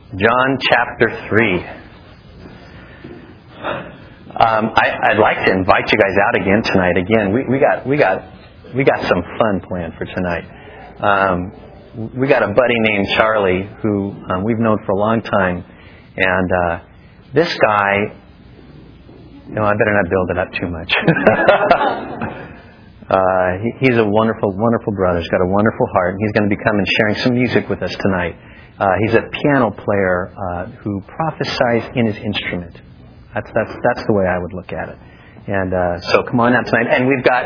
John chapter 3. I'd like to invite you guys out again tonight. Again, we got some fun planned for tonight. We got a buddy named Charlie who we've known for a long time, and this guy. No, I better not build it up too much. He's a wonderful, wonderful brother. He's got a wonderful heart, and he's going to be coming and sharing some music with us tonight. He's a piano player who prophesies in his instrument. That's the way I would look at it. And so come on out tonight. And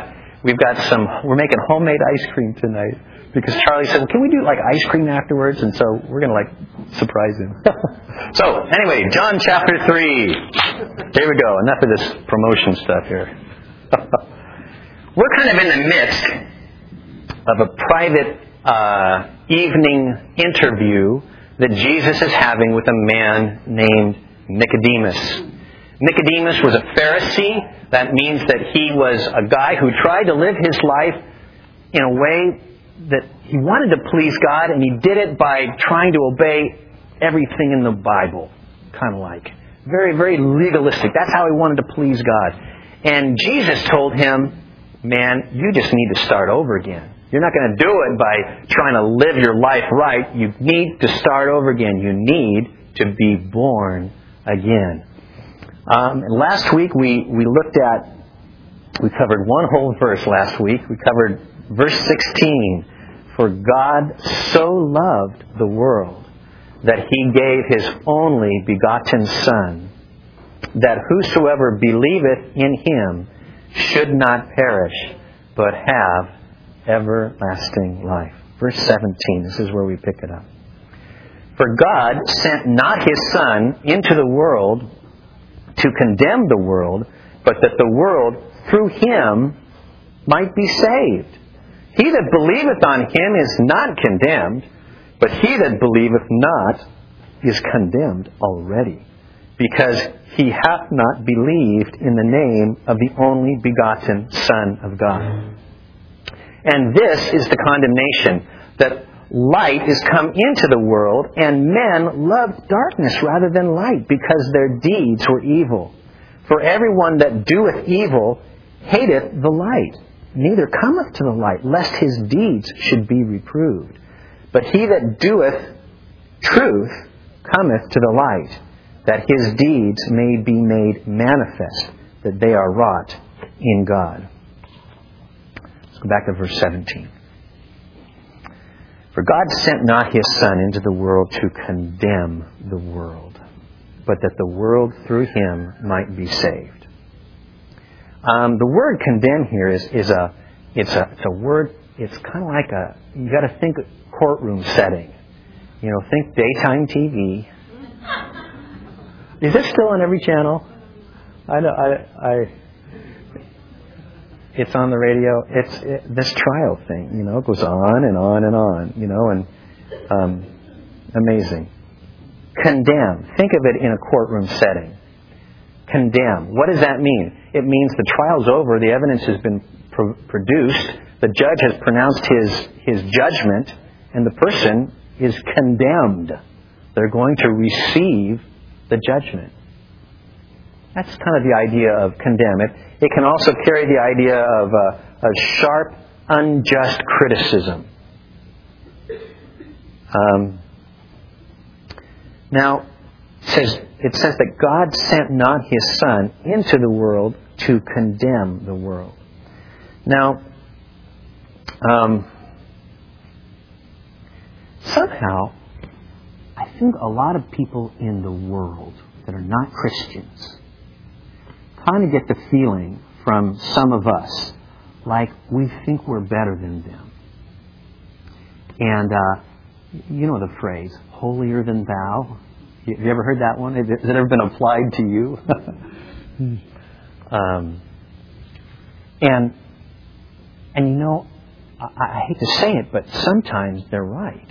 we're making homemade ice cream tonight because Charlie said, well, can we do like ice cream afterwards? And so we're going to like surprise him. So anyway, John chapter 3. Here we go. Enough of this promotion stuff here. We're kind of in the midst of a private evening interview that Jesus is having with a man named Nicodemus. Nicodemus was a Pharisee. That means that he was a guy who tried to live his life in a way that he wanted to please God, and he did it by trying to obey everything in the Bible, kind of like. Very, very legalistic. That's how he wanted to please God. And Jesus told him, man, you just need to start over again. You're not going to do it by trying to live your life right. You need to start over again. You need to be born again. Last week we covered one whole verse last week. We covered verse 16. For God so loved the world that He gave His only begotten Son, that whosoever believeth in Him should not perish, but have everlasting life. Verse 17, this is where we pick it up. For God sent not His Son into the world to condemn the world, but that the world through Him might be saved. He that believeth on Him is not condemned, but he that believeth not is condemned already, because he hath not believed in the name of the only begotten Son of God. And this is the condemnation, that light is come into the world, and men loved darkness rather than light, because their deeds were evil. For everyone that doeth evil hateth the light, neither cometh to the light, lest his deeds should be reproved. But he that doeth truth cometh to the light, that his deeds may be made manifest, that they are wrought in God. Let's go back to verse 17. For God sent not His Son into the world to condemn the world, but that the world through Him might be saved. The word condemn here is a word. It's kind of like you got to think courtroom setting. You know, think daytime TV. Is it still on every channel? I know. It's on the radio. It's this trial thing. You know, it goes on and on and on. You know, and amazing. Condemn. Think of it in a courtroom setting. Condemn. What does that mean? It means the trial's over. The evidence has been produced. The judge has pronounced his judgment, and the person is condemned. They're going to receive the judgment. That's kind of the idea of condemn. It can also carry the idea of a sharp, unjust criticism. Now, it says that God sent not His Son into the world to condemn the world. Now, somehow, I think a lot of people in the world that are not Christians kind of get the feeling from some of us like we think we're better than them. And you know the phrase, holier than thou. Have you ever heard that one? Has it ever been applied to you? And you know, I hate to say it, but sometimes they're right.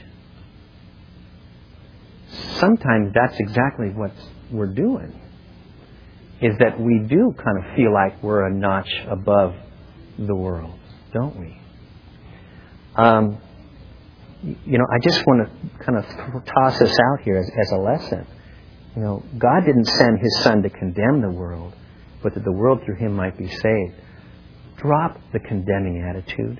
Sometimes that's exactly what we're doing. Is that we do kind of feel like we're a notch above the world, don't we? I just want to kind of toss this out here as a lesson. God didn't send His Son to condemn the world, but that the world through Him might be saved. Drop the condemning attitude.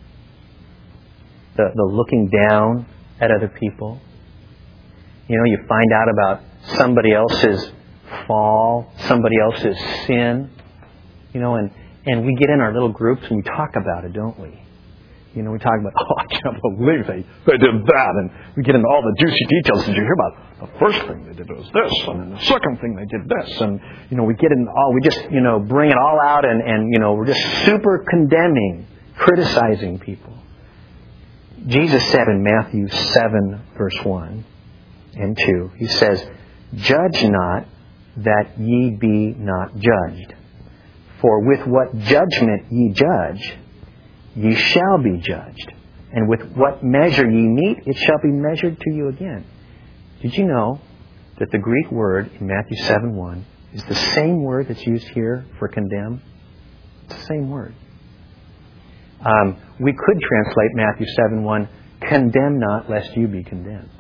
The looking down at other people. You find out about somebody else's fall, somebody else's sin, and we get in our little groups and we talk about it, don't we? We talk about, I can't believe they did that, and we get into all the juicy details. Did you hear about the first thing they did was this, and then the second thing they did this, and we get into all, we just bring it all out, and we're just super condemning, criticizing people. Jesus said in Matthew 7, verse 1 and 2, He says, "Judge not, that ye be not judged. For with what judgment ye judge, ye shall be judged. And with what measure ye meet, it shall be measured to you again." Did you know that the Greek word in Matthew 7:1 is the same word that's used here for condemn? It's the same word. We could translate Matthew 7:1, "Condemn not, lest you be condemned."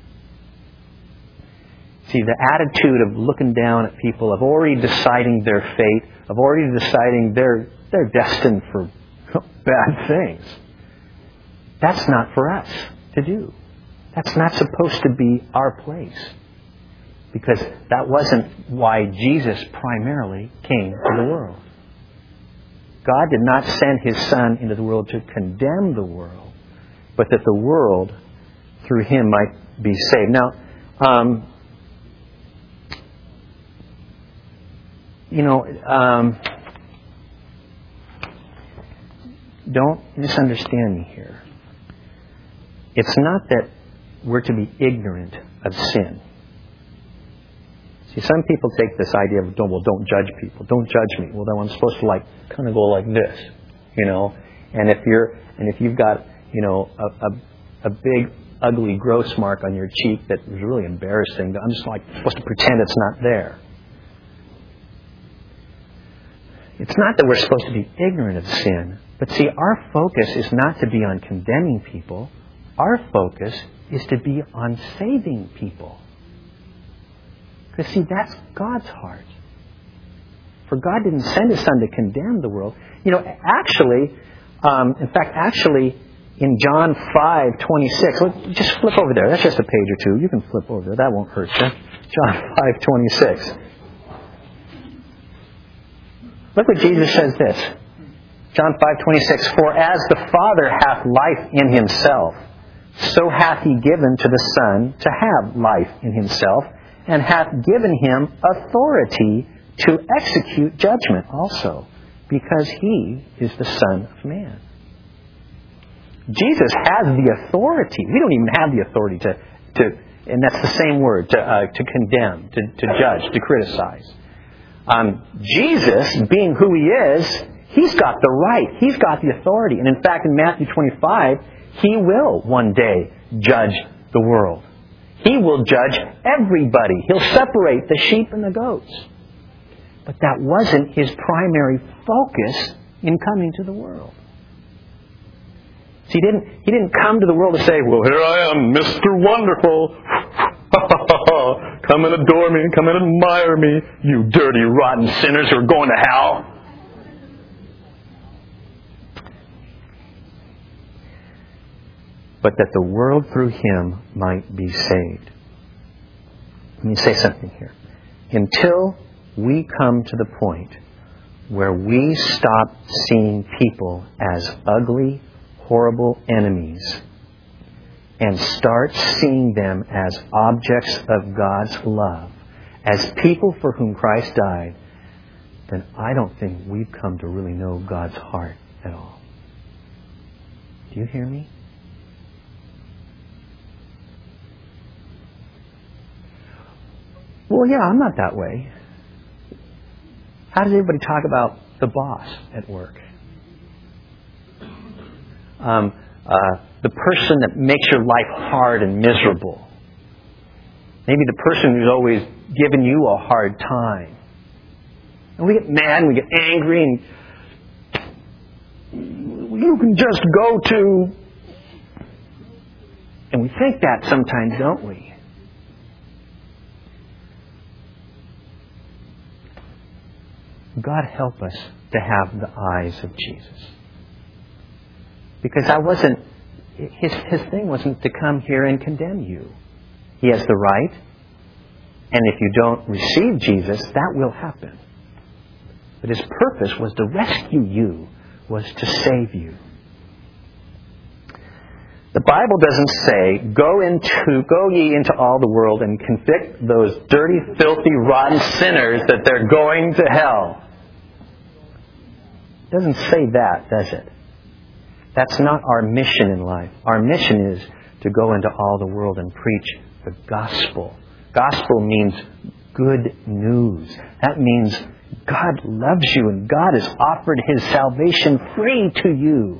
See, the attitude of looking down at people, of already deciding their fate, of already deciding they're destined for bad things, that's not for us to do. That's not supposed to be our place. Because that wasn't why Jesus primarily came to the world. God did not send His Son into the world to condemn the world, but that the world, through Him, might be saved. Now, don't misunderstand me here. It's not that we're to be ignorant of sin. See, some people take this idea of, don't judge people. Don't judge me. Well, then I'm supposed to kind of go like this, And if you've got, a big, ugly, gross mark on your cheek that was really embarrassing, I'm just supposed to pretend it's not there. It's not that we're supposed to be ignorant of sin, but see, our focus is not to be on condemning people. Our focus is to be on saving people. Because see, that's God's heart. For God didn't send His Son to condemn the world. Actually, in John 5:26, just flip over there. That's just a page or two. You can flip over there. That won't hurt you. John 5:26. Look what Jesus says this. John 5:26, "For as the Father hath life in Himself, so hath He given to the Son to have life in Himself, and hath given Him authority to execute judgment also, because He is the Son of Man." Jesus has the authority. We don't even have the authority to and that's the same word, to condemn, to judge, to criticize. Jesus, being who He is, He's got the right. He's got the authority. And in fact, in Matthew 25, He will one day judge the world. He will judge everybody. He'll separate the sheep and the goats. But that wasn't His primary focus in coming to the world. See, He didn't come to the world to say, "Well, here I am, Mr. Wonderful. Come and adore me, come and admire me, you dirty, rotten sinners who are going to hell." But that the world through Him might be saved. Let me say something here. Until we come to the point where we stop seeing people as ugly, horrible enemies and start seeing them as objects of God's love, as people for whom Christ died, then I don't think we've come to really know God's heart at all. Do you hear me? Well, yeah, I'm not that way. How does everybody talk about the boss at work? The person that makes your life hard and miserable. Maybe the person who's always giving you a hard time. And we get mad and we get angry, and you can just go to And we think that sometimes, don't we? God help us to have the eyes of Jesus. Because his thing wasn't to come here and condemn you. He has the right. And if you don't receive Jesus, that will happen. But His purpose was to rescue you, was to save you. The Bible doesn't say, go ye into all the world and convict those dirty, filthy, rotten sinners that they're going to hell. It doesn't say that, does it? That's not our mission in life. Our mission is to go into all the world and preach the gospel. Gospel means good news. That means God loves you and God has offered His salvation free to you.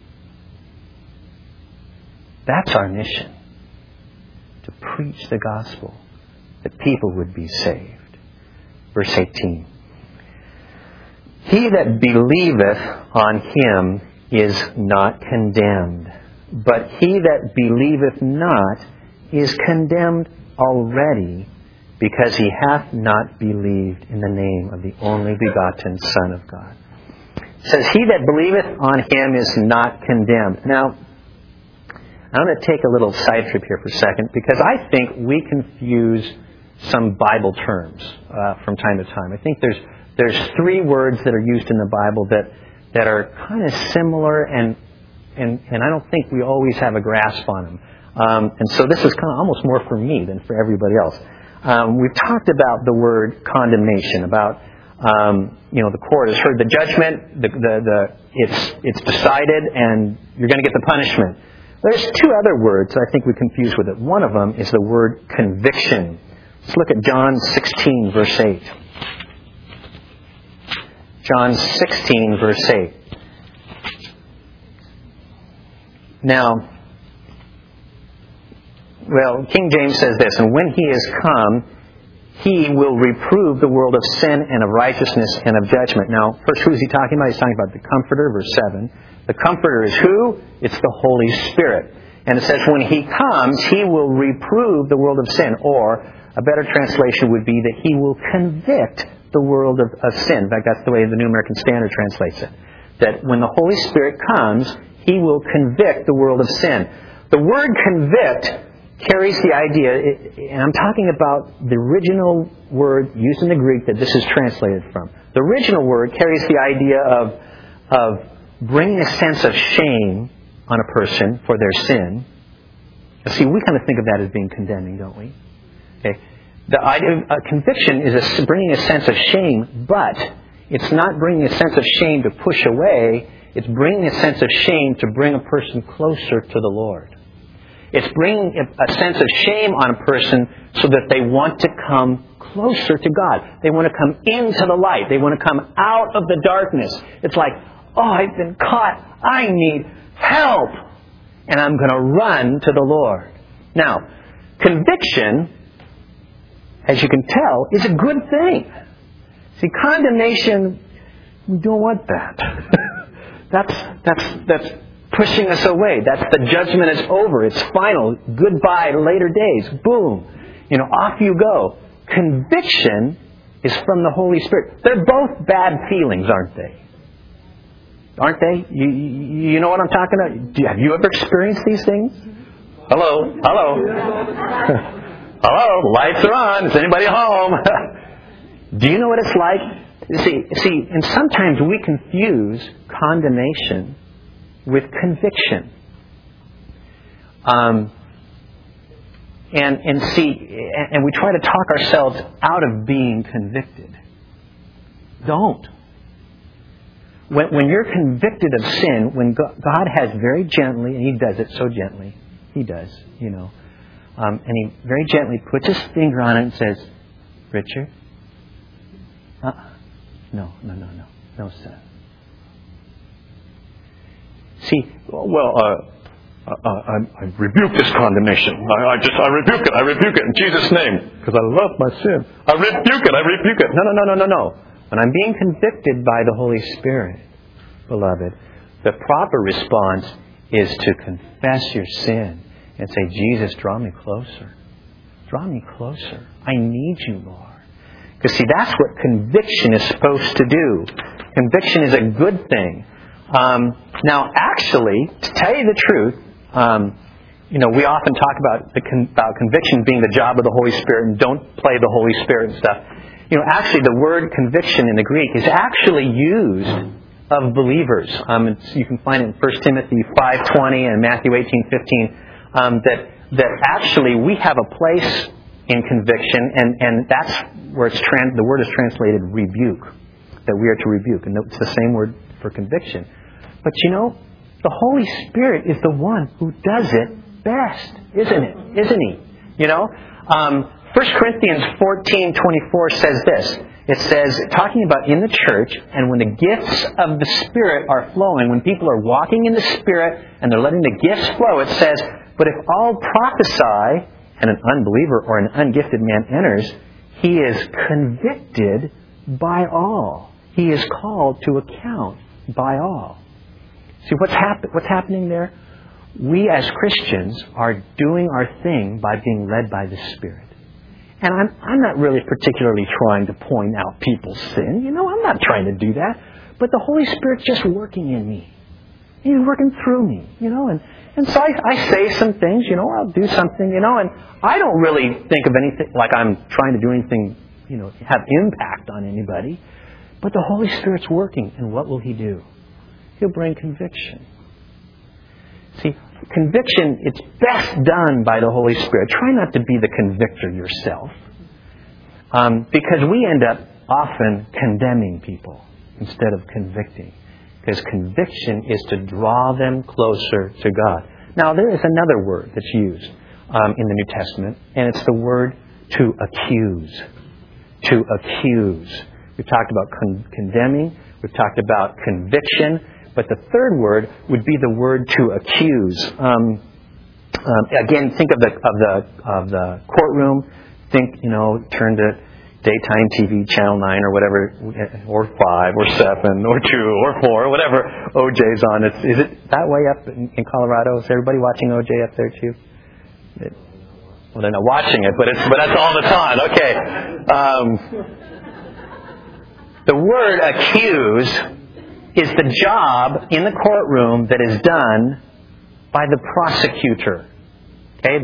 That's our mission. To preach the gospel, that people would be saved. Verse 18. He that believeth on Him is not condemned, but he that believeth not is condemned already, because he hath not believed in the name of the only begotten Son of God. It says, he that believeth on Him is not condemned. Now, I'm going to take a little side trip here for a second, because I think we confuse some Bible terms from time to time. I think there's three words that are used in the Bible that are kind of similar, and I don't think we always have a grasp on them. And so this is kind of almost more for me than for everybody else. We've talked about the word condemnation, about the court has heard the judgment, it's decided, and you're going to get the punishment. There's two other words I think we confuse with it. One of them is the word conviction. Let's look at John 16, verse 8. John 16, verse 8. Now, King James says this, and when He is come, He will reprove the world of sin and of righteousness and of judgment. Now, first, who is He talking about? He's talking about the Comforter, verse 7. The Comforter is who? It's the Holy Spirit. And it says, when He comes, He will reprove the world of sin. Or, a better translation would be that He will convict the world of sin. In fact, that's the way the New American Standard translates it. That when the Holy Spirit comes, He will convict the world of sin. The word convict carries the idea, and I'm talking about the original word used in the Greek that this is translated from. The original word carries the idea of bringing a sense of shame on a person for their sin. See, we kind of think of that as being condemning, don't we? Okay. The idea of conviction is bringing a sense of shame, but it's not bringing a sense of shame to push away. It's bringing a sense of shame to bring a person closer to the Lord. It's bringing a sense of shame on a person so that they want to come closer to God. They want to come into the light. They want to come out of the darkness. It's like, oh, I've been caught. I need help. And I'm going to run to the Lord. Now, conviction, as you can tell, is a good thing. See, condemnation, we don't want that. That's pushing us away. That's the judgment is over. It's final. Goodbye, later days. Boom. Off you go. Conviction is from the Holy Spirit. They're both bad feelings, aren't they? Aren't they? You know what I'm talking about? Have you ever experienced these things? Hello? Hello? Lights are on. Is anybody home? Do you know what it's like? See, and sometimes we confuse condemnation with conviction. And we try to talk ourselves out of being convicted. Don't. When you're convicted of sin, when God has very gently, and He does it so gently, He does, and He very gently puts His finger on it and says, Richard, no, son. See, I rebuke this condemnation. I rebuke it in Jesus' name, because I love my sin. I rebuke it. No. When I'm being convicted by the Holy Spirit, beloved, the proper response is to confess your sin and say, Jesus, draw me closer. Draw me closer. I need you, Lord. Because see, that's what conviction is supposed to do. Conviction is a good thing. Now, actually, to tell you the truth, we often talk about conviction being the job of the Holy Spirit and don't play the Holy Spirit and stuff. Actually, the word conviction in the Greek is actually used of believers. You can find it in 1 Timothy 5:20 and Matthew 18:15. That actually we have a place in conviction, and that's where the word is translated rebuke. That we are to rebuke, and it's the same word for conviction. But the Holy Spirit is the one who does it best, isn't it? Isn't He? 1 Corinthians 14:24 says this. It says, talking about in the church, and when the gifts of the Spirit are flowing, when people are walking in the Spirit and they're letting the gifts flow, it says, but if all prophesy and an unbeliever or an ungifted man enters, he is convicted by all. He is called to account by all. See, what's happening there? We as Christians are doing our thing by being led by the Spirit. And I'm not really particularly trying to point out people's sin. I'm not trying to do that. But the Holy Spirit's just working in me. He's working through me, And so I say some things, I'll do something, and I don't really think of anything like I'm trying to do anything, have impact on anybody. But the Holy Spirit's working, and what will He do? He'll bring conviction. See, conviction, it's best done by the Holy Spirit. Try not to be the convictor yourself. Because we end up often condemning people instead of convicting. Because conviction is to draw them closer to God. Now, there is another word that's used in the New Testament, and it's the word to accuse. To accuse. We've talked about condemning. We've talked about conviction. But the third word would be the word to accuse. Again, think of the courtroom. Think, turn to daytime TV, Channel 9 or whatever, or 5 or 7 or 2 or 4 or whatever OJ's on. Is it that way up in Colorado? Is everybody watching OJ up there too? Well, they're not watching it, but that's all that's on. Okay. The word accuse is the job in the courtroom that is done by the prosecutor. Okay,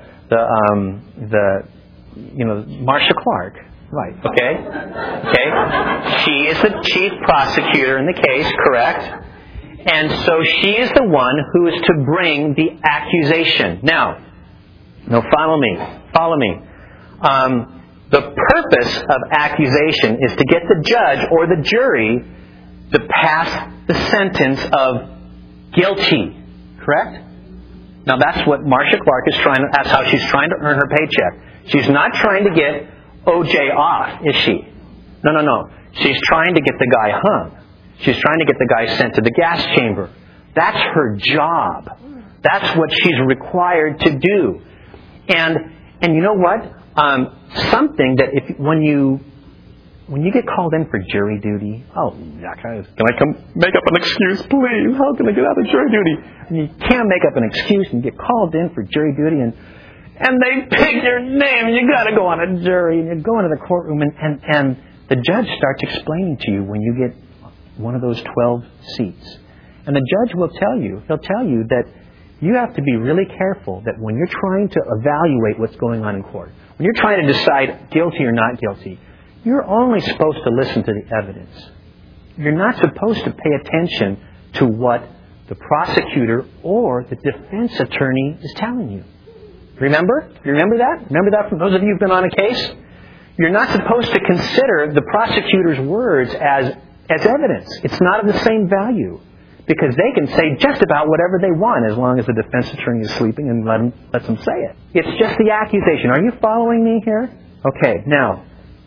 Marcia Clark. Right, okay. She is the chief prosecutor in the case, correct? And so she is the one who is to bring the accusation. Now, follow me. The purpose of accusation is to get the judge or the jury to pass the sentence of guilty, correct? Now that's what Marcia Clark is that's how she's trying to earn her paycheck. She's not trying to get OJ off, is she? No. She's trying to get the guy hung. She's trying to get the guy sent to the gas chamber. That's her job. That's what she's required to do. And you know what? Something that when you get called in for jury duty, can I come make up an excuse, please? How can I get out of jury duty? And you can't make up an excuse and get called in for jury duty, and they pick your name, and you got to go on a jury, and you go into the courtroom, and the judge starts explaining to you when you get one of those 12 seats. And the judge will tell you that you have to be really careful that when you're trying to evaluate what's going on in court, when you're trying to decide guilty or not guilty, you're only supposed to listen to the evidence. You're not supposed to pay attention to what the prosecutor or the defense attorney is telling you. Remember? You remember that? Remember that from those of you who've been on a case? You're not supposed to consider the prosecutor's words as evidence. It's not of the same value. Because they can say just about whatever they want as long as the defense attorney is sleeping and lets them say it. It's just the accusation. Are you following me here? Okay, now,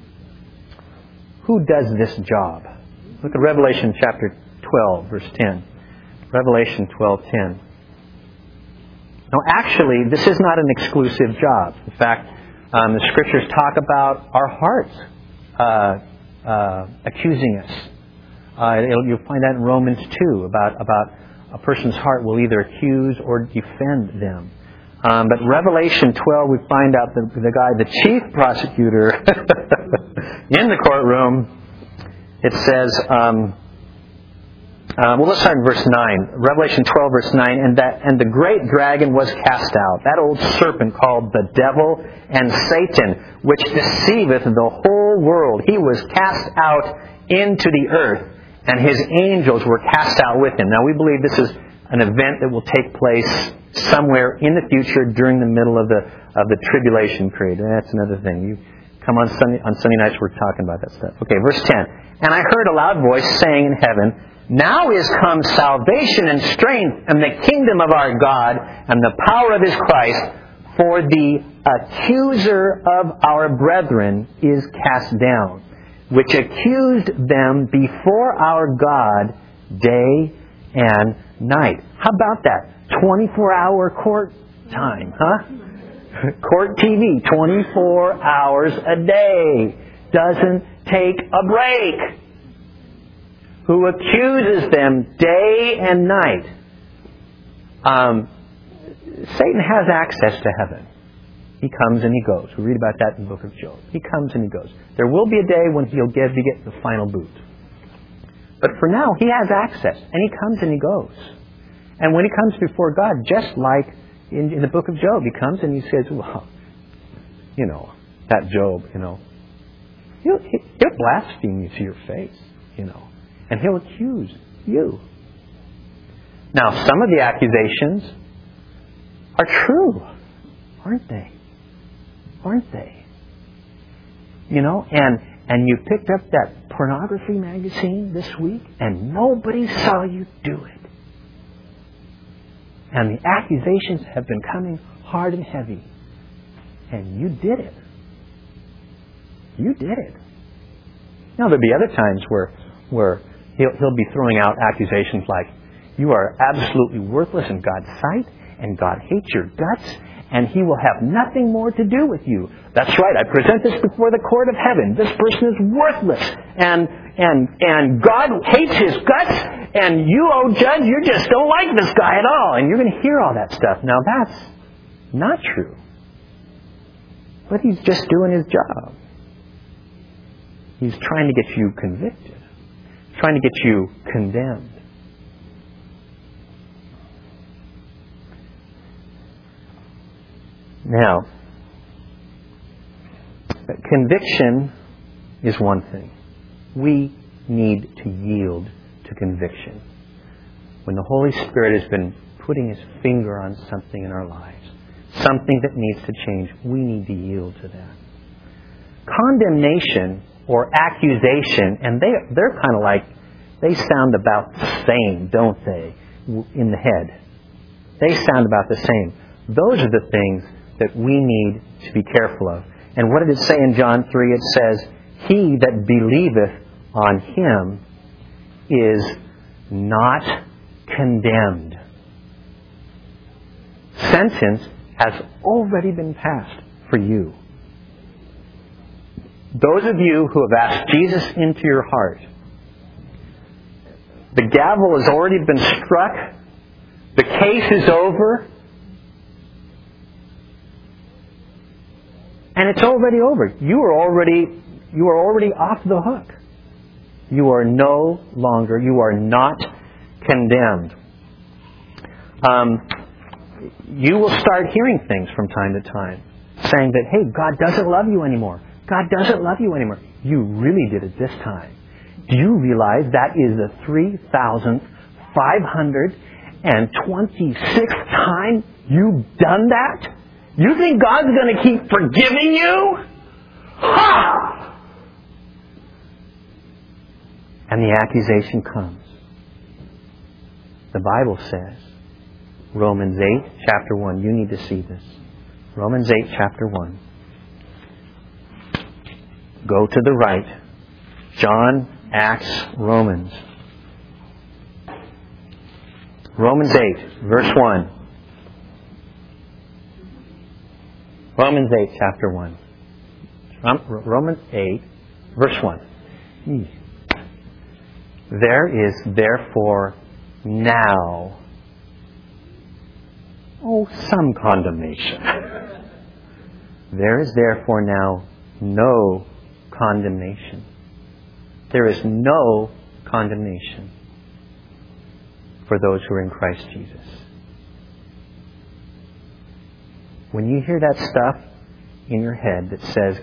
who does this job? Look at Revelation chapter 12, verse 10. Revelation 12:10. Now, actually, this is not an exclusive job. In fact, the Scriptures talk about our hearts accusing us. You'll find that in Romans 2, about a person's heart will either accuse or defend them. But Revelation 12, we find out that the chief prosecutor in the courtroom, it says, let's start in verse 9. Revelation 12, verse 9. And the great dragon was cast out, that old serpent called the devil and Satan, which deceiveth the whole world. He was cast out into the earth, and his angels were cast out with him. Now, we believe this is an event that will take place somewhere in the future during the middle of the tribulation period. And that's another thing. You come on Sunday nights, we're talking about that stuff. Okay, verse 10. And I heard a loud voice saying in heaven, Now is come salvation and strength and the kingdom of our God and the power of His Christ, for the accuser of our brethren is cast down, which accused them before our God day and night. How about that? 24-hour court time, huh? Court TV, 24 hours a day. Doesn't take a break. Who accuses them day and night. Satan has access to heaven. He comes and he goes. We read about that in the book of Job. He comes and he goes. There will be a day when he'll get the final boot. But for now, he has access. And he comes and he goes. And when he comes before God, just like in the book of Job, he comes and he says, well, that Job, he'll blaspheme you to your face, and he'll accuse you. Now, some of the accusations are true, aren't they? Aren't they? And you picked up that pornography magazine this week, and nobody saw you do it. And the accusations have been coming hard and heavy. And you did it. You did it. Now, there'll be other times where he'll be throwing out accusations like, you are absolutely worthless in God's sight, and God hates your guts, and He will have nothing more to do with you. That's right, I present this before the court of heaven. This person is worthless, and God hates his guts, and you, oh judge, you just don't like this guy at all. And you're going to hear all that stuff. Now, that's not true. But he's just doing his job. He's trying to get you convicted. Trying to get you condemned. Now, conviction is one thing. We need to yield to conviction. When the Holy Spirit has been putting His finger on something in our lives, something that needs to change, we need to yield to that. Condemnation or accusation, and they're kind of like, they sound about the same, don't they, in the head. They sound about the same. Those are the things that we need to be careful of. And what did it say in John 3? It says, He that believeth on Him is not condemned. Sentence has already been passed for you. Those of you who have asked Jesus into your heart, the gavel has already been struck. The case is over. And it's already over. You are already off the hook. You are not condemned. You will start hearing things from time to time saying that, hey, God doesn't love you anymore. God doesn't love you anymore. You really did it this time. Do you realize that is the 3,526th time you've done that? You think God's going to keep forgiving you? Ha! And the accusation comes. The Bible says, Romans 8, chapter 1. You need to see this. Romans 8, chapter 1. Go to the right. John, Acts, Romans. Romans 8, verse 1. Romans 8, chapter 1. Romans 8, verse 1. There is therefore now some condemnation. There is therefore now no condemnation. There is no condemnation for those who are in Christ Jesus. When you hear that stuff in your head that says,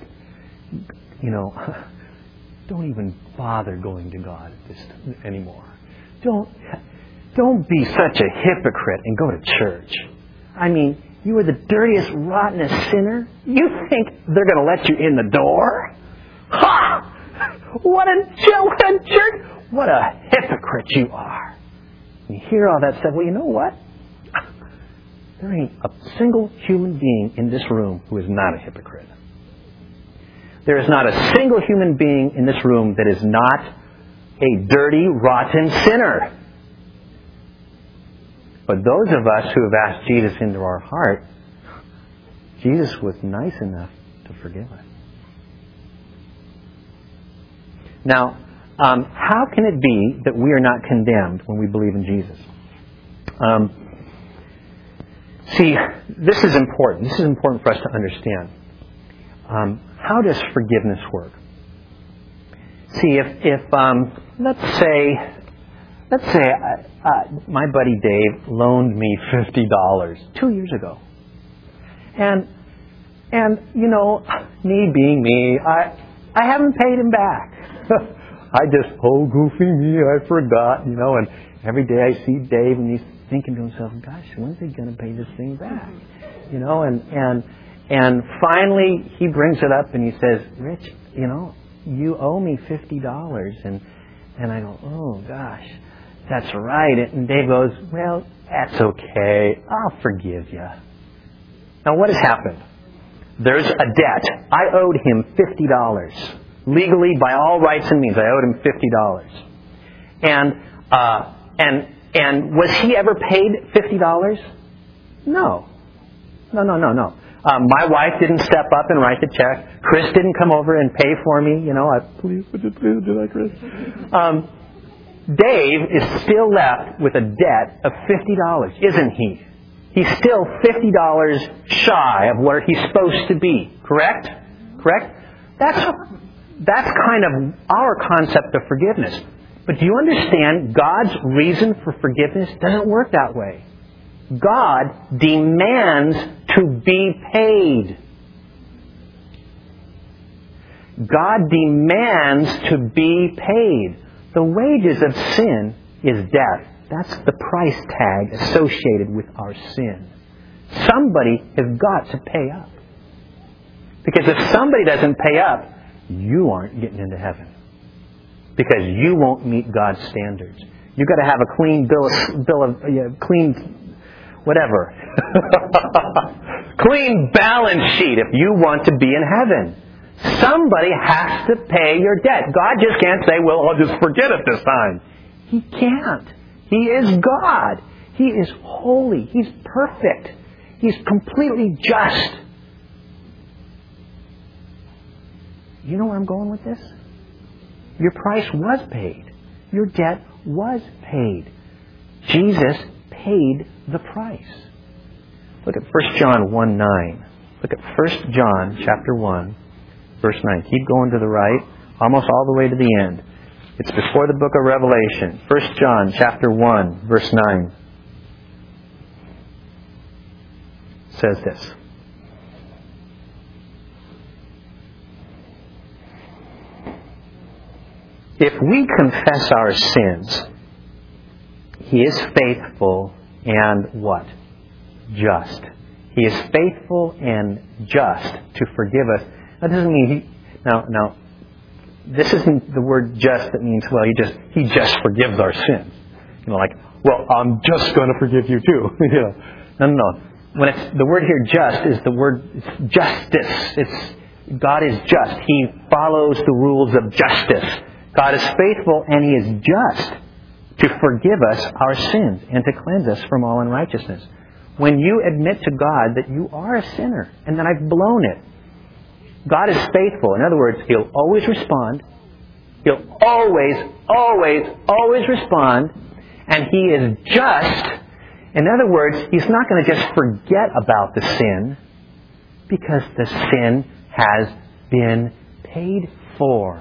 don't even bother going to God anymore. Don't be such a hypocrite and go to church. I mean, you are the dirtiest, rottenest sinner. You think they're going to let you in the door? Ha! What a jerk! What a hypocrite you are. You hear all that stuff. Well, you know what? There ain't a single human being in this room who is not a hypocrite. There is not a single human being in this room that is not a dirty, rotten sinner. But those of us who have asked Jesus into our heart, Jesus was nice enough to forgive us. Now, how can it be that we are not condemned when we believe in Jesus? See, this is important. This is important for us to understand. How does forgiveness work? See, if let's say my buddy Dave loaned me $50 2 years ago, and me being me, I haven't paid him back. I just, goofy me, I forgot, and every day I see Dave and he's thinking to himself, gosh, when's he going to pay this thing back? And finally he brings it up and he says, Rich, you owe me $50. And I go, oh gosh, that's right. And Dave goes, well, that's okay. I'll forgive you. Now what has happened? There's a debt. I owed him $50. Legally, by all rights and means, I owed him $50. And was he ever paid $50? No. My wife didn't step up and write the check. Chris didn't come over and pay for me. Please, would you please do that, Chris? Dave is still left with a debt of $50, isn't he? He's still $50 shy of where he's supposed to be. Correct? That's kind of our concept of forgiveness. But do you understand God's reason for forgiveness doesn't work that way? God demands to be paid. God demands to be paid. The wages of sin is death. That's the price tag associated with our sin. Somebody has got to pay up. Because if somebody doesn't pay up, you aren't getting into heaven. Because you won't meet God's standards. You've got to have a clean clean balance sheet if you want to be in heaven. Somebody has to pay your debt. God just can't say, well, I'll just forget it this time. He can't. He is God. He is holy. He's perfect. He's completely just. You know where I'm going with this? Your price was paid. Your debt was paid. Jesus paid the price. Look at 1 John 1:9. Look at 1 John chapter 1, verse 9. Keep going to the right, almost all the way to the end. It's before the book of Revelation. 1 John chapter 1, verse 9 says this. If we confess our sins, He is faithful and what? Just. He is faithful and just to forgive us. That doesn't mean Now, this isn't the word just that means, well, He just forgives our sins. I'm just going to forgive you too. No. When the word here just is the word justice. God is just. He follows the rules of justice. God is faithful and He is just to forgive us our sins and to cleanse us from all unrighteousness. When you admit to God that you are a sinner and that I've blown it, God is faithful. In other words, He'll always respond. He'll always respond. And He is just In other words, He's not going to just forget about the sin, because the sin has been paid for.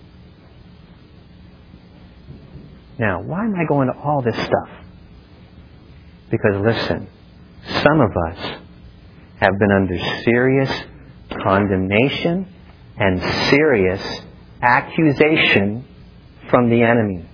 Now, why am I going to all this stuff? Because listen, some of us have been under serious condemnation and serious accusation from the enemy.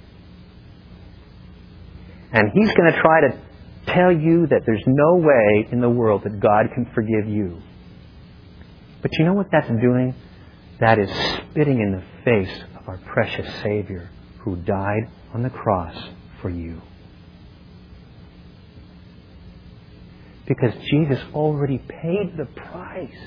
And he's going to try to tell you that there's no way in the world that God can forgive you. But you know what that's doing? That is spitting in the face of our precious Savior who died on the cross for you. Because Jesus already paid the price.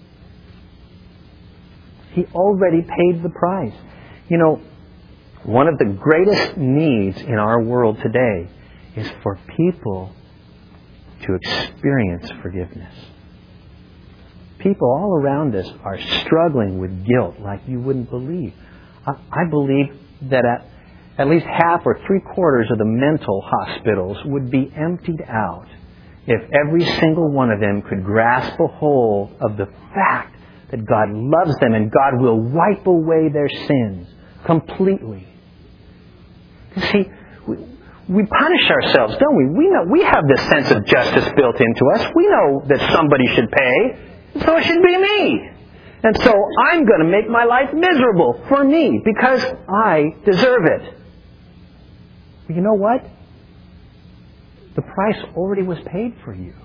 He already paid the price. You know, one of the greatest needs in our world today is for people to experience forgiveness. People all around us are struggling with guilt like you wouldn't believe. I believe that at least half or 3/4 of the mental hospitals would be emptied out if every single one of them could grasp a hold of the fact that God loves them and God will wipe away their sins completely. You see, we punish ourselves, don't we? We know we have this sense of justice built into us. We know that somebody should pay, so it should be me. And so I'm going to make my life miserable for me because I deserve it. But you know what? The price already was paid for you.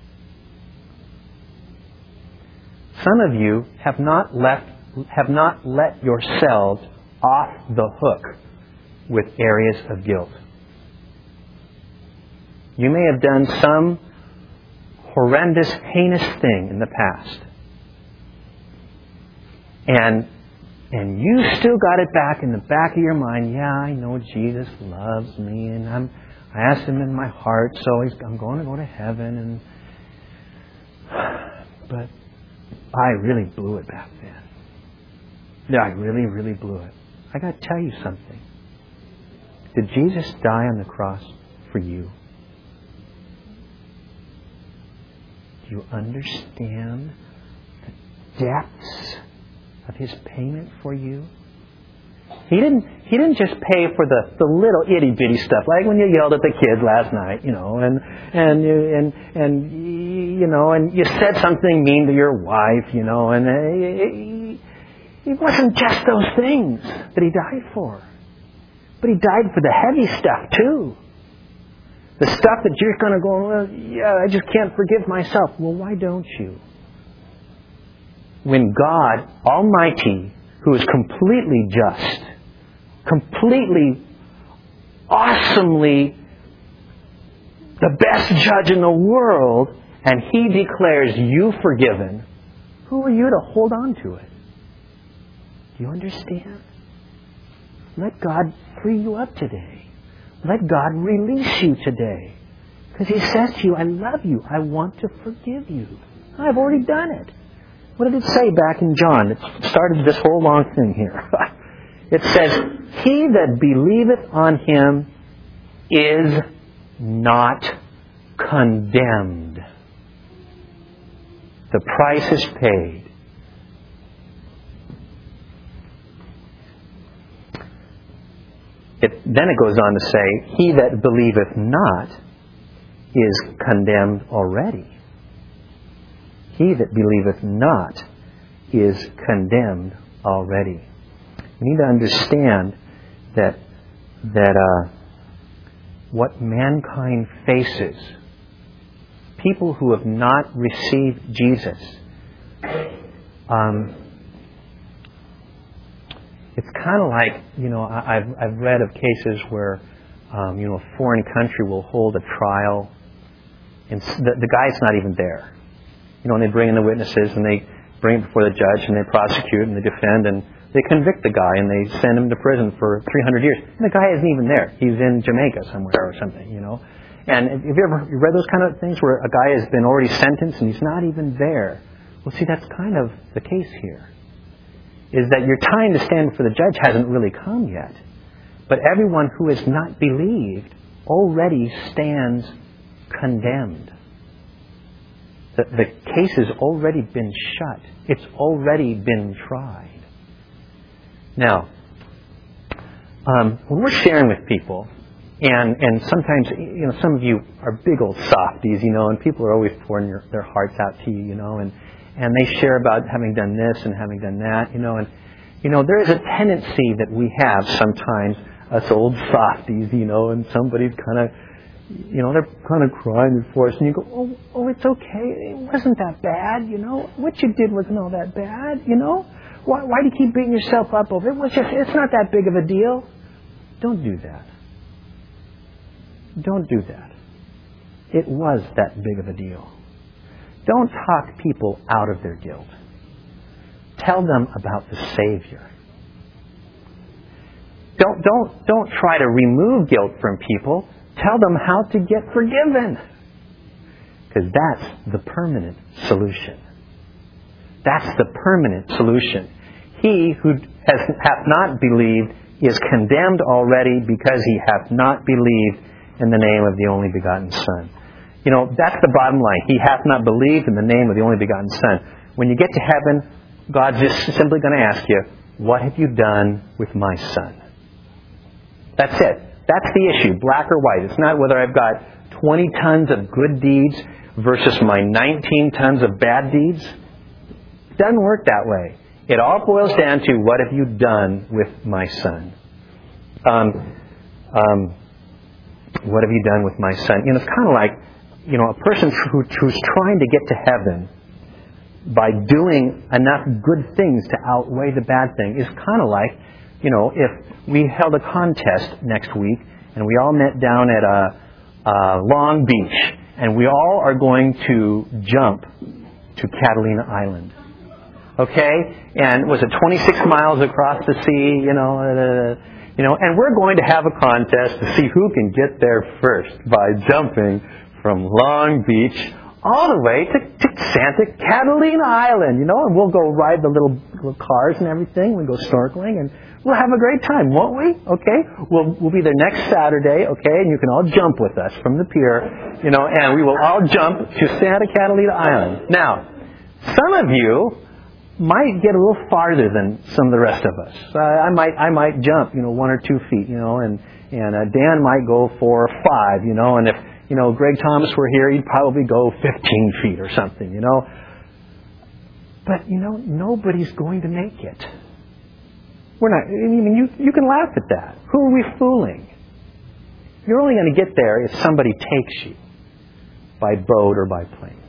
Some of you have not let yourselves off the hook with areas of guilt. You may have done some horrendous, heinous thing in the past. And you still got it back in the back of your mind. Yeah, I know Jesus loves me, and I asked Him in my heart, so I'm going to go to heaven. But I really blew it back then. Yeah, I really, really blew it. I got to tell you something. Did Jesus die on the cross for you? Do you understand the depths of His payment for you? He didn't just pay for the little itty bitty stuff, like when you yelled at the kids last night, and you said something mean to your wife, and it wasn't just those things that He died for. But He died for the heavy stuff too. The stuff that you're going to go, well, yeah, I just can't forgive myself. Well, why don't you? When God Almighty, who is completely just, completely, awesomely the best judge in the world, and He declares you forgiven, who are you to hold on to it? Do you understand? Let God free you up today. Let God release you today. Because He says to you, I love you. I want to forgive you. I've already done it. What did it say back in John? It started this whole long thing here. It says, He that believeth on Him is not condemned. The price is paid. Then it goes on to say, He that believeth not is condemned already. He that believeth not is condemned already. We need to understand that what mankind faces, people who have not received Jesus, it's kind of like, I've read of cases where, a foreign country will hold a trial, and the guy's not even there. And they bring in the witnesses, and they bring it before the judge, and they prosecute, and they defend, and they convict the guy, and they send him to prison for 300 years. And the guy isn't even there. He's in Jamaica somewhere or something, And have you ever read those kind of things where a guy has been already sentenced, and he's not even there? Well, see, that's kind of the case here. Is that your time to stand before the judge hasn't really come yet. But everyone who has not believed already stands condemned. The case has already been shut. It's already been tried. Now, when we're sharing with people, and sometimes, some of you are big old softies, and people are always pouring their hearts out to you, and they share about having done this and having done that, and there is a tendency that we have sometimes, us old softies, and somebody's kind of, they're kind of crying before us, and you go, oh, it's okay, it wasn't that bad, what you did wasn't all that bad, why do you keep beating yourself up over it? It's not that big of a deal. Don't do that. Don't do that. It was that big of a deal. Don't talk people out of their guilt. Tell them about the Savior. Don't try to remove guilt from people. Tell them how to get forgiven. Because that's the permanent solution. That's the permanent solution. He who hath not believed is condemned already because he hath not believed in the name of the only begotten Son. That's the bottom line. He hath not believed in the name of the only begotten Son. When you get to heaven, God's just simply going to ask you, what have you done with my Son? That's it. That's the issue, black or white. It's not whether I've got 20 tons of good deeds versus my 19 tons of bad deeds. It doesn't work that way. It all boils down to, what have you done with my Son? What have you done with my Son? It's kind of like, a person who's trying to get to heaven by doing enough good things to outweigh the bad thing is kind of like, if we held a contest next week and we all met down at Long Beach and we all are going to jump to Catalina Island. Okay? And was it 26 miles across the sea, and we're going to have a contest to see who can get there first by jumping from Long Beach all the way to Santa Catalina Island, and we'll go ride the little cars and everything. We go snorkeling and we'll have a great time, won't we? Okay? We'll be there next Saturday, okay? And you can all jump with us from the pier, and we will all jump to Santa Catalina Island. Now, some of you might get a little farther than some of the rest of us. I might jump, 1 or 2 feet, and Dan might go 4 or 5, and if, Greg Thomas were here, he'd probably go 15 feet or something, But, nobody's going to make it. We're not, you can laugh at that. Who are we fooling? You're only going to get there if somebody takes you by boat or by plane.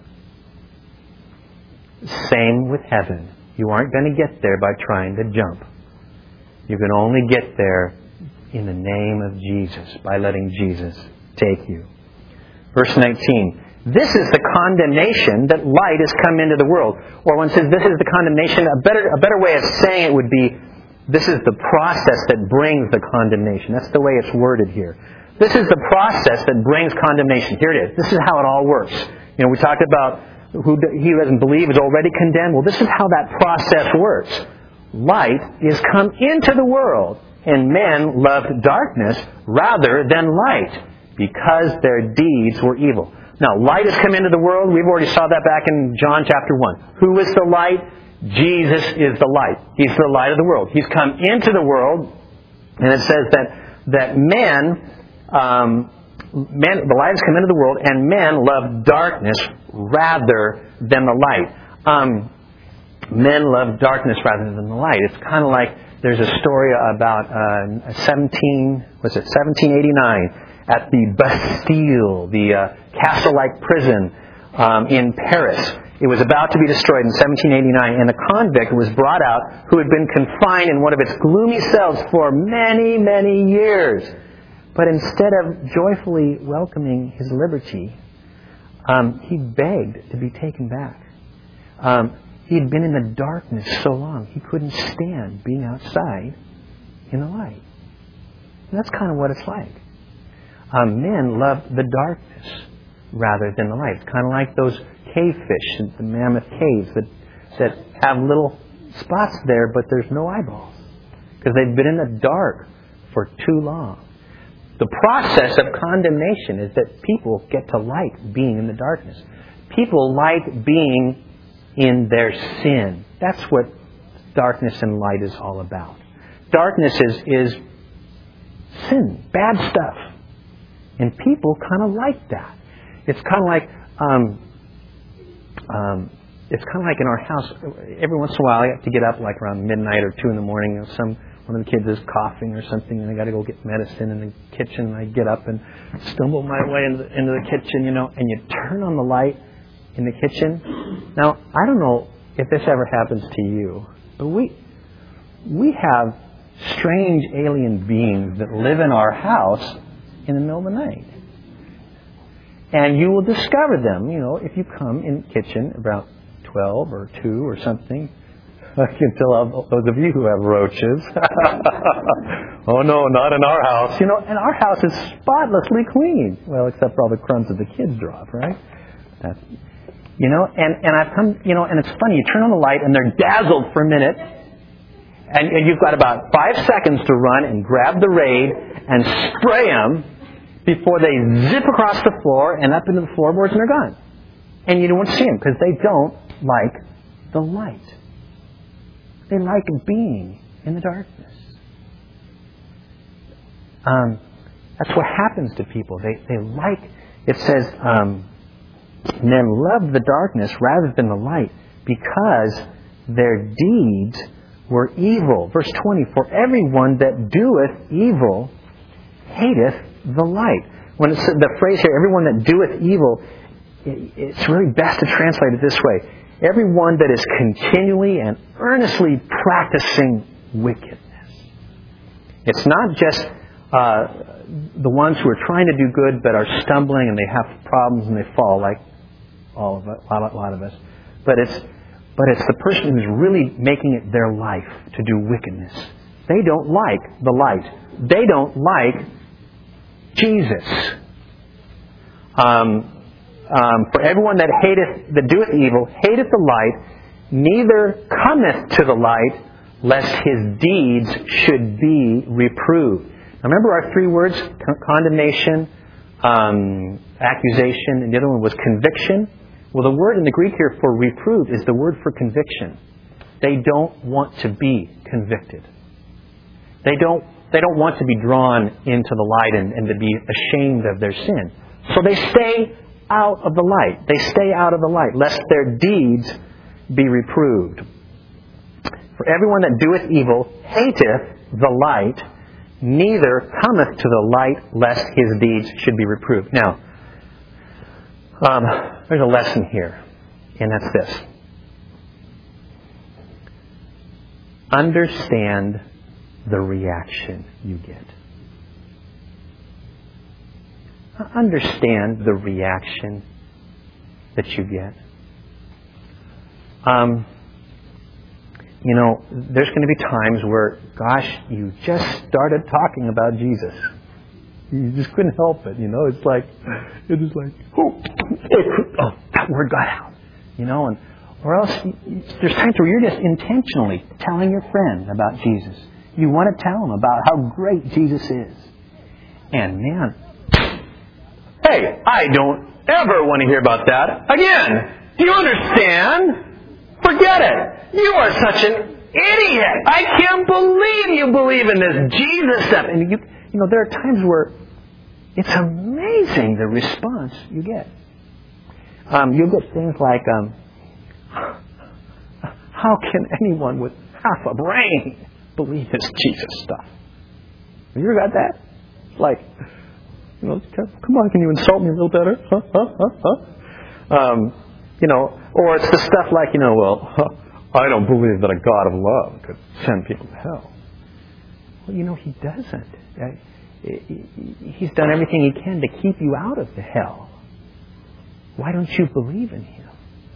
Same with heaven. You aren't going to get there by trying to jump. You can only get there in the name of Jesus, by letting Jesus take you. Verse 19. This is the condemnation that light has come into the world. Or one says this is the condemnation. A better way of saying it would be, this is the process that brings the condemnation. That's the way it's worded here. This is the process that brings condemnation. Here it is. This is how it all works. We talked about he who doesn't believe is already condemned. Well, this is how that process works. Light is come into the world, and men loved darkness rather than light, because their deeds were evil. Now, light has come into the world. We've already saw that back in John chapter 1. Who is the light? Jesus is the light. He's the light of the world. He's come into the world, and it says that the light has come into the world, and men love darkness rather than the light. Men love darkness rather than the light. It's kind of like there's a story about 1789 at the Bastille, the castle-like prison in Paris. It was about to be destroyed in 1789, and a convict was brought out who had been confined in one of its gloomy cells for many, many years. But instead of joyfully welcoming his liberty, he begged to be taken back. He had been in the darkness so long, he couldn't stand being outside in the light. And that's kind of what it's like. Men love the darkness rather than the light. It's kind of like those cave fish, the mammoth caves that have little spots there, but there's no eyeballs because they've been in the dark for too long. The process of condemnation is that people get to like being in the darkness. People like being in their sin. That's what darkness and light is all about. Darkness is sin, bad stuff. And people kind of like that. It's kind of like in our house. Every once in a while, I have to get up like around midnight or 2 in the morning. One of the kids is coughing or something, and I got to go get medicine in the kitchen. And I get up and stumble my way into the kitchen, and you turn on the light in the kitchen. Now, I don't know if this ever happens to you, but we have strange alien beings that live in our house in the middle of the night. And you will discover them, if you come in the kitchen about 12 or 2 or something. I can tell those of you who have roaches. Oh no, not in our house. And our house is spotlessly clean. Well, except for all the crumbs that the kids drop, right? And I've come, and it's funny, you turn on the light and they're dazzled for a minute. And you've got about 5 seconds to run and grab the Raid and spray them before they zip across the floor and up into the floorboards and they're gone. And you don't see them because they don't like the light. They like being in the darkness. That's what happens to people. They like, it says, men love the darkness rather than the light because their deeds were evil. Verse 20, for everyone that doeth evil hateth the light. When it's the phrase here, everyone that doeth evil, it's really best to translate it this way. Everyone that is continually and earnestly practicing wickedness. It's not just the ones who are trying to do good but are stumbling and they have problems and they fall, like all of us, a lot of us. But it's the person who's really making it their life to do wickedness. They don't like the light. They don't like Jesus. For everyone that doeth evil, hateth the light, neither cometh to the light, lest his deeds should be reproved. Now remember our 3 words, condemnation, accusation, and the other one was conviction. Well, the word in the Greek here for reprove is the word for conviction. They don't want to be convicted. They don't want to be drawn into the light and to be ashamed of their sin. So they stay out of the light. They stay out of the light, lest their deeds be reproved. For everyone that doeth evil hateth the light, neither cometh to the light, lest his deeds should be reproved. Now, there's a lesson here, and that's this. Understand the reaction you get. Understand the reaction that you get. There's going to be times where, gosh, you just started talking about Jesus. You just couldn't help it, It's like, oh, that word got out, or else there's times where you're just intentionally telling your friend about Jesus. You want to tell them about how great Jesus is. And man, hey, I don't ever want to hear about that again. Do you understand? Forget it. You are such an idiot. I can't believe you believe in this Jesus stuff. And there are times where it's amazing the response you get. You'll get things like, how can anyone with half a brain believe this Jesus stuff? Have you ever got that? It's like, come on, can you insult me a little better? Or it's the stuff like, I don't believe that a God of love could send people to hell. Well, He doesn't. He's done everything He can to keep you out of the hell. Why don't you believe in Him?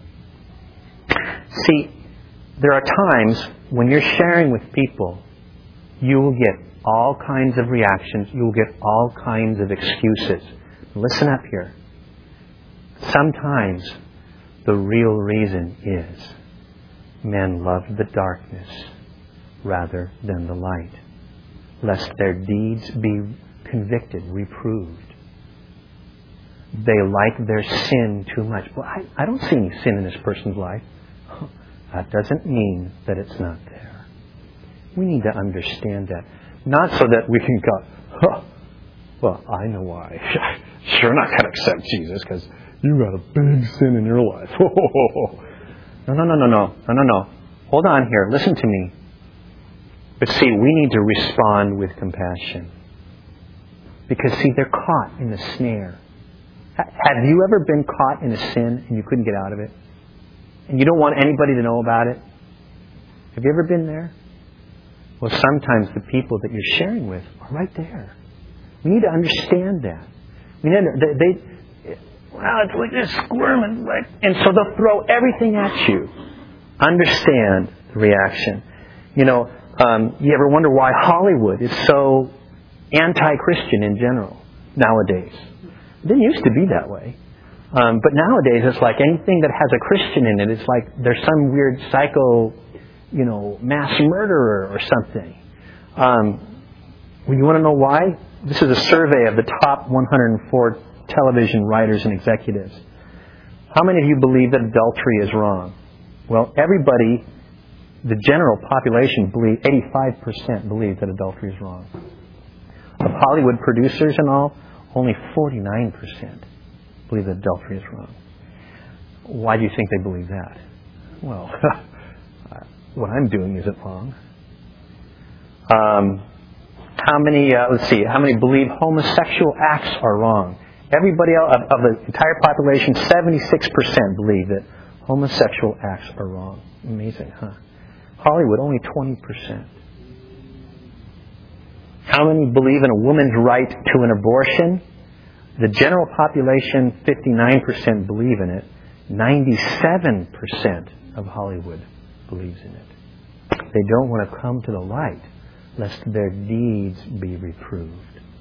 See, there are times when you're sharing with people, you will get all kinds of reactions. You will get all kinds of excuses. Listen up here. Sometimes the real reason is men love the darkness rather than the light, lest their deeds be convicted, reproved. They like their sin too much. Well, I don't see any sin in this person's life. That doesn't mean that it's not there. We need to understand that. Not so that we can go, well, I know why. Sure not going to accept Jesus because you got a big sin in your life. No. Hold on here. Listen to me. But see, we need to respond with compassion. Because see, they're caught in the snare. Have you ever been caught in a sin and you couldn't get out of it? And you don't want anybody to know about it? Have you ever been there? Well, sometimes the people that you're sharing with are right there. We need to understand that. It's like they're squirming, right? And so they'll throw everything at you. Understand the reaction. You ever wonder why Hollywood is so anti-Christian in general nowadays? It didn't used to be that way. But nowadays it's like anything that has a Christian in it, it's like there's some weird psycho, mass murderer or something. You want to know why? This is a survey of the top 104 television writers and executives. How many of you believe that adultery is wrong? Well, everybody, the general population, 85% believe that adultery is wrong. Of Hollywood producers and all, only 49% believe that adultery is wrong. Why do you think they believe that? Well, what I'm doing isn't wrong. How many believe homosexual acts are wrong? Everybody else, of the entire population, 76% believe that homosexual acts are wrong. Amazing, huh? Hollywood, only 20%. How many believe in a woman's right to an abortion? The general population, 59% believe in it. 97% of Hollywood believes in it. They don't want to come to the light, lest their deeds be reproved.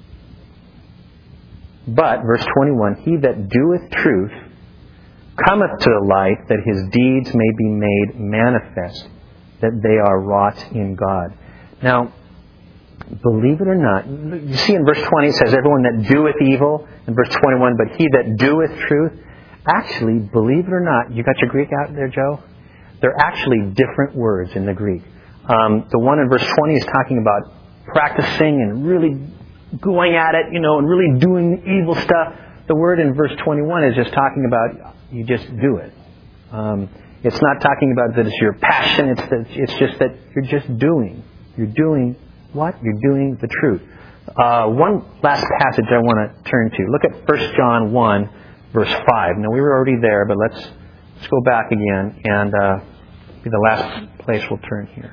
But, verse 21, he that doeth truth cometh to the light, that his deeds may be made manifest, that they are wrought in God. Now, believe it or not, you see in verse 20 it says, everyone that doeth evil. In verse 21, but he that doeth truth. Actually, believe it or not, you got your Greek out there, Joe? They're actually different words in the Greek. The one in verse 20 is talking about practicing and really going at it, and really doing evil stuff. The word in verse 21 is just talking about you just do it. It's not talking about that it's your passion. It's just that you're just doing. You're doing what? You're doing the truth. One last passage I want to turn to. Look at 1 John 1, verse 5. Now, we were already there, but let's go back again and be the last place we'll turn here.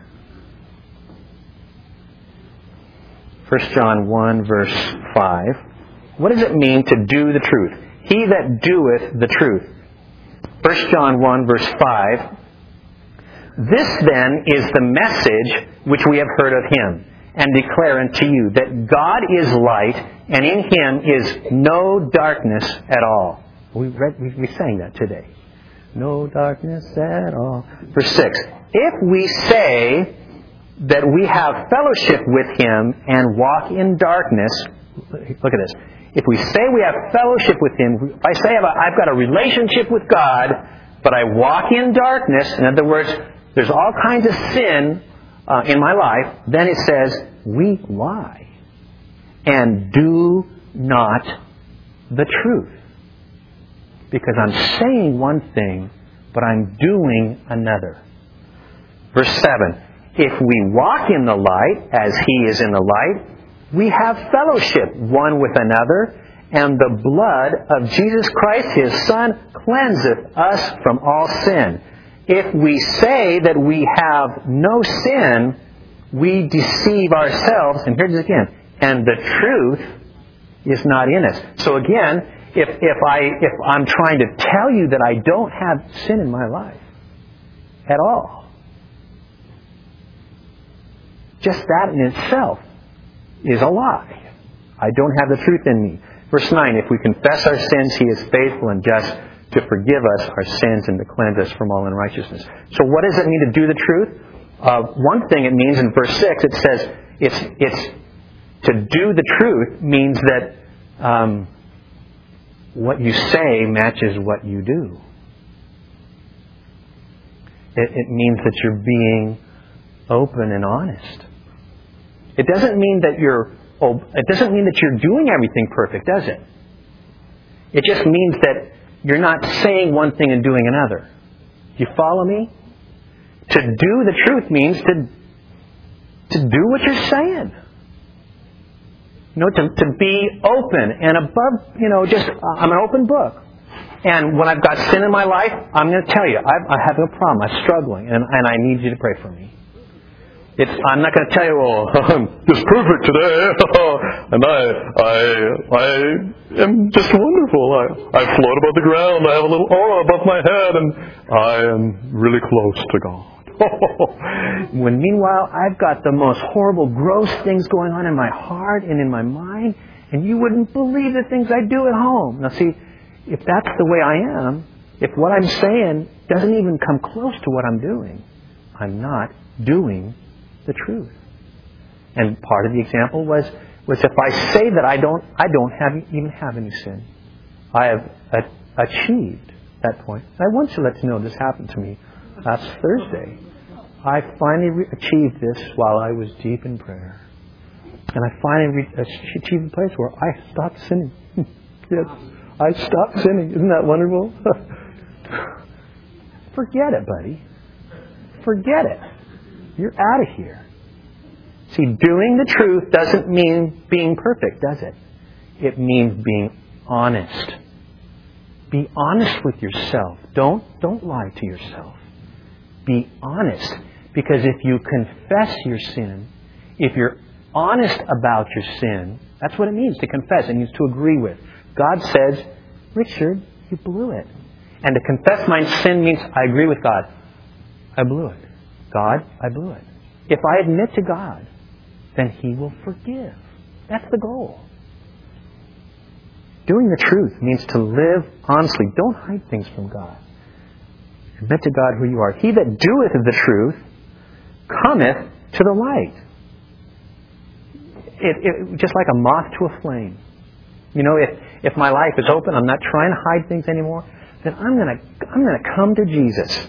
1 John 1, verse 5. What does it mean to do the truth? He that doeth the truth. 1 John 1, verse 5. This then is the message which we have heard of him, and declare unto you, that God is light, and in him is no darkness at all. We sang that today. No darkness at all. Verse 6. If we say that we have fellowship with him and walk in darkness, look at this. If we say we have fellowship with him, if I say I've got a relationship with God, but I walk in darkness, in other words, there's all kinds of sin in my life, then it says, we lie and do not the truth. Because I'm saying one thing, but I'm doing another. Verse 7. If we walk in the light, as he is in the light, we have fellowship one with another, and the blood of Jesus Christ, his Son, cleanseth us from all sin. If we say that we have no sin, we deceive ourselves, and here's it again, and the truth is not in us. So again, if I'm trying to tell you that I don't have sin in my life at all, just that in itself is a lie. I don't have the truth in me. Verse 9, if we confess our sins, he is faithful and just to forgive us our sins and to cleanse us from all unrighteousness. So what does it mean to do the truth? One thing it means in verse 6, it says To do the truth means that what you say matches what you do. It means that you're being open and honest. It doesn't mean that you're doing everything perfect, does it? It just means that you're not saying one thing and doing another. Do you follow me? To do the truth means to do what you're saying. To be open and above, I'm an open book. And when I've got sin in my life, I'm going to tell you, I have a problem. I'm struggling, and I need you to pray for me. I'm not going to tell you, I'm just perfect today, and I am just wonderful. I float above the ground. I have a little aura above my head, and I am really close to God. When meanwhile, I've got the most horrible, gross things going on in my heart and in my mind, and you wouldn't believe the things I do at home. Now see, if that's the way I am, if what I'm saying doesn't even come close to what I'm doing, I'm not doing the truth. And part of the example was if I say that I don't even have any sin, I have achieved that point. I want to let you know this happened to me last Thursday. I finally achieved this while I was deep in prayer. And I finally achieved the place where I stopped sinning. Yes, I stopped sinning. Isn't that wonderful? Forget it, buddy. Forget it. You're out of here. See, doing the truth doesn't mean being perfect, does it? It means being honest. Be honest with yourself. Don't lie to yourself. Be honest. Because if you confess your sin, if you're honest about your sin, that's what it means to confess. It means to agree with. God says, Richard, you blew it. And to confess my sin means I agree with God. I blew it. God, I blew it. If I admit to God, then He will forgive. That's the goal. Doing the truth means to live honestly. Don't hide things from God. Admit to God who you are. He that doeth the truth cometh to the light. Just like a moth to a flame. If my life is open, I'm not trying to hide things anymore, then I'm gonna come to Jesus.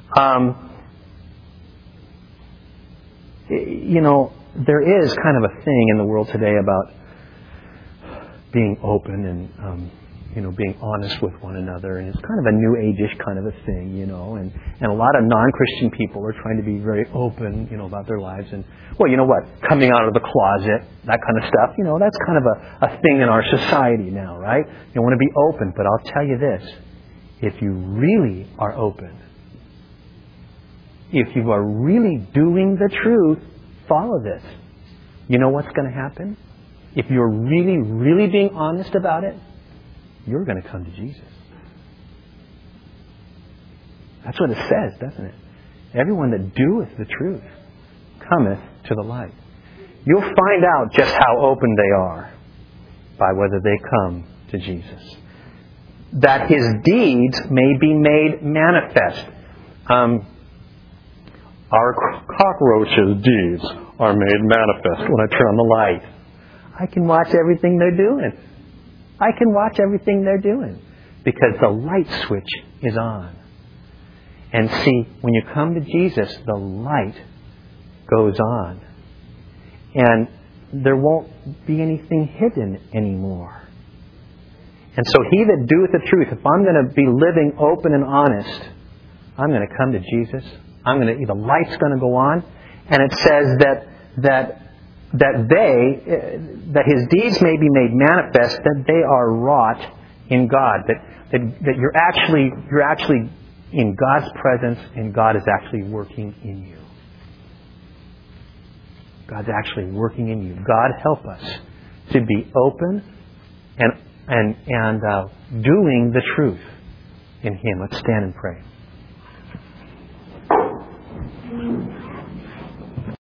There is kind of a thing in the world today about being open and being honest with one another, and it's kind of a new age-ish kind of a thing, and a lot of non-Christian people are trying to be very open, about their lives, and coming out of the closet, that kind of stuff, that's kind of a thing in our society now, right? You want to be open, but I'll tell you this, if you really are open, if you are really doing the truth, follow this. You know what's going to happen? If you're really, really being honest about it, you're going to come to Jesus. That's what it says, doesn't it? Everyone that doeth the truth cometh to the light. You'll find out just how open they are by whether they come to Jesus. That His deeds may be made manifest. Our cockroaches' deeds are made manifest when I turn on the light. I can watch everything they're doing. I can watch everything they're doing because the light switch is on. And see, when you come to Jesus, the light goes on. And there won't be anything hidden anymore. And so he that doeth the truth, if I'm going to be living open and honest, I'm going to come to Jesus. The light's going to go on. And it says that His deeds may be made manifest, that they are wrought in God, that you're actually in God's presence, and God is actually working in you. God's actually working in you. God help us to be open and doing the truth in Him. Let's stand and pray.